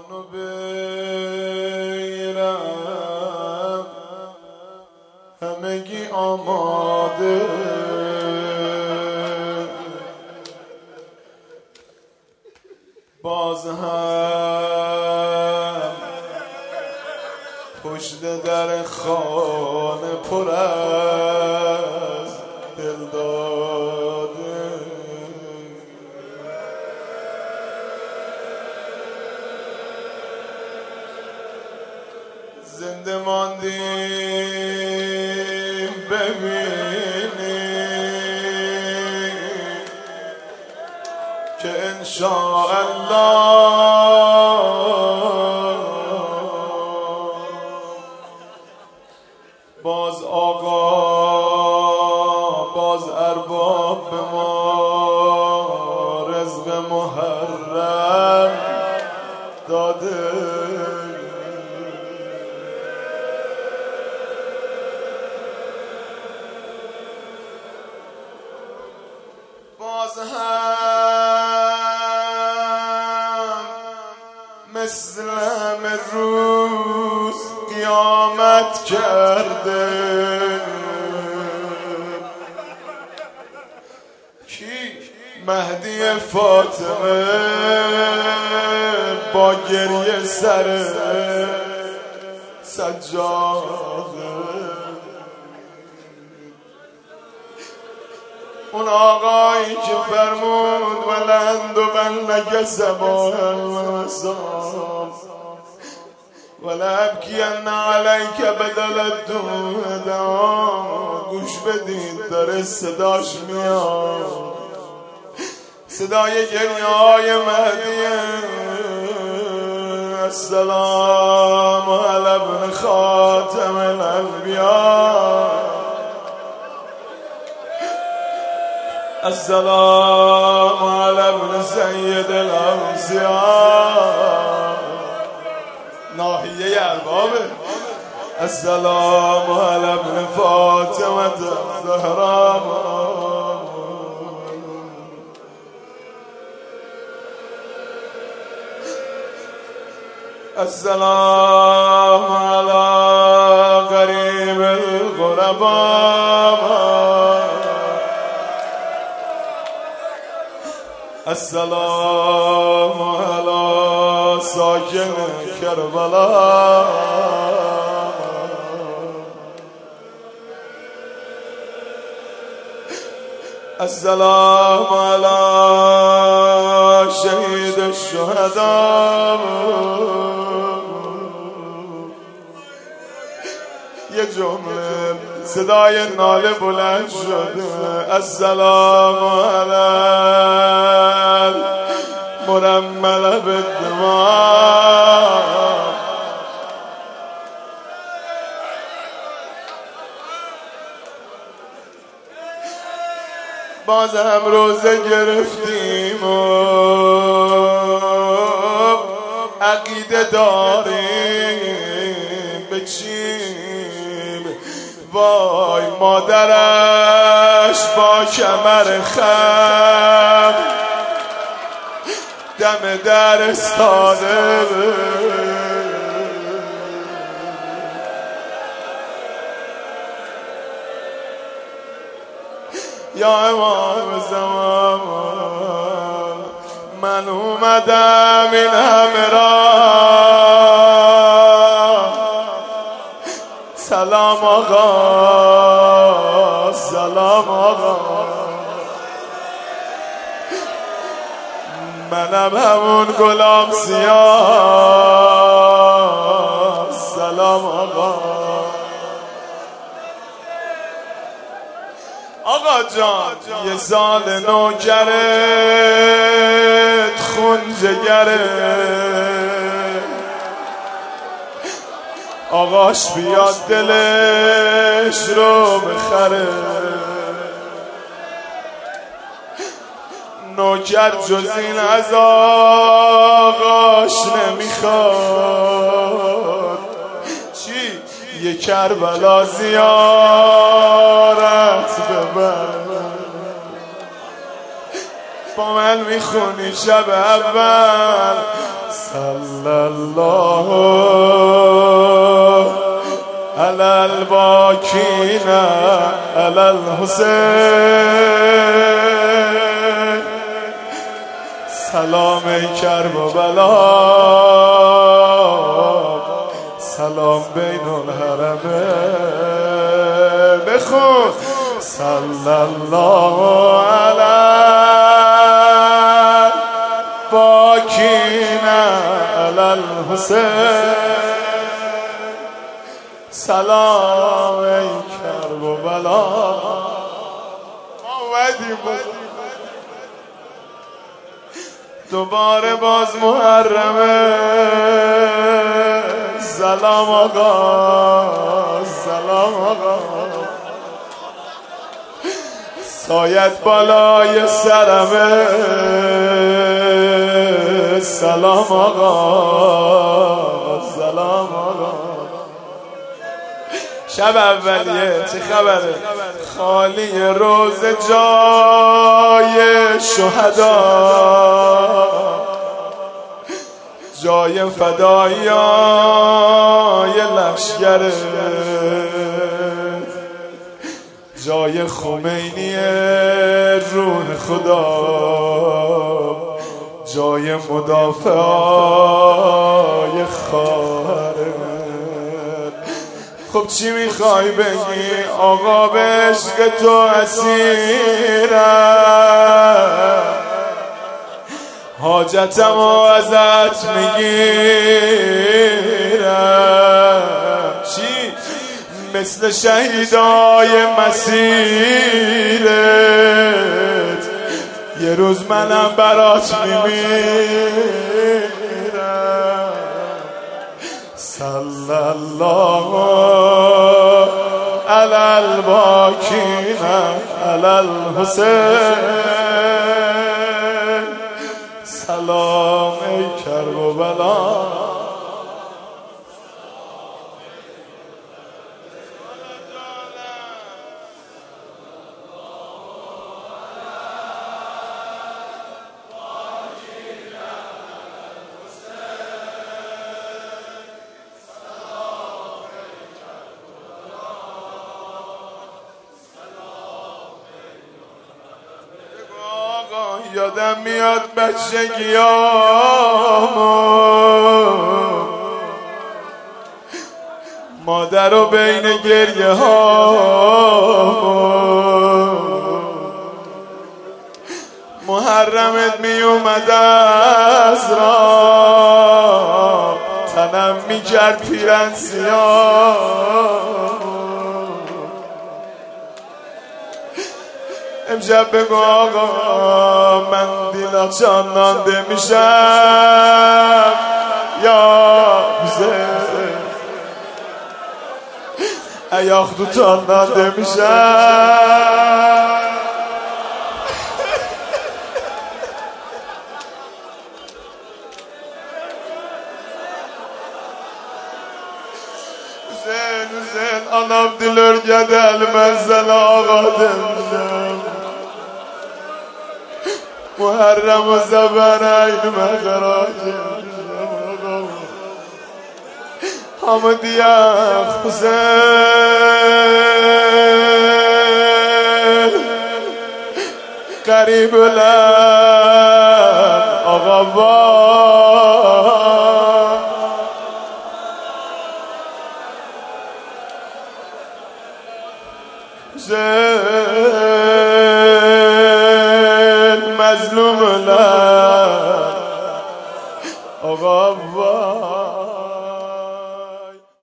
جانو بگیرم همگی آماده باز هم پشت در خانه پر از دل داده زنده ماندیم ببینیم که انشاءالله باز آقا باز ارباب به ما رزق محرم داده باز هم مثل روز قیامت کرده کی مهدی فاطمه با گریه سر سجاده اون آقایی که فرمود ولند و بلنک زبان ولابکین علیک بدل الدودان گوش بدید داره صداش میاد صدای گریه های مهدیه السلام علی ابن خاتم الانبیاء السلام علی ابن سید الاوصیاء ناحیه اربابه السلام علی ابن فاطمه الزهراء السلام علی غریب الغرباء السلام علی ساکن کربلا السلام علی شهید الشهداء یه جمله صدای ناله بلند شده السلام علی مرمل بالدماء باز هم روزه گرفتیم و عقیده داریم به چیم وای مادرش با کمر خم دم در استاده یا امام زمان من اومدم این همه را سلام آقا سلام آقا منم همون غلام سیاه سلام آقا آقا جان یه سال نوکرت خون جگره آقاش بیاد دلش رو بخره نوکر جز این از آقاش نمیخواد چی؟ یه کربلا زیارت ببر با من میخونی شب اول صلی الله علی الباکین علی الحسین. سلام ای کرب و بلا، سلام بین الحرمین. بخون صلی الله علی الباکین علی الحسین. سلام ای کرب و بلا. ما اومدیم دوباره باز محرمه. سلام آقا، سلام آقا، سایت بالای سرمه. سلام آقا، سلام آقا. شب اولیه چه خبره؟ خالی روز جای شهدا، جای فدایای لشکره، جای خمینی روح خدا، جای مدافعای خواهره. خب چی میخوای بگی آقا؟ به عشق تو اسیرم، حاجتمو ازت میگیرم. چی؟ مثل شهیدای مسیرت یه روز منم برات میمیرم. صلی الله علی الباکین علی الحسین. سلام ای کرب و بلا. یادم میاد بچگیامو، مادر و بین گریه هامو، محرمت می اومد از را، تنم می کرد پیرن سیاه. امشب بگو آقا من دیلا چانانده میشم یا حسین، ایاخ دو چانانده میشم. Hüseyin Hüseyin anam dilir gedel menzel ağa demdim. محرم و زبرین مخراج حمدی حسین. قریب لن آقا حسین مظلوم لن آقا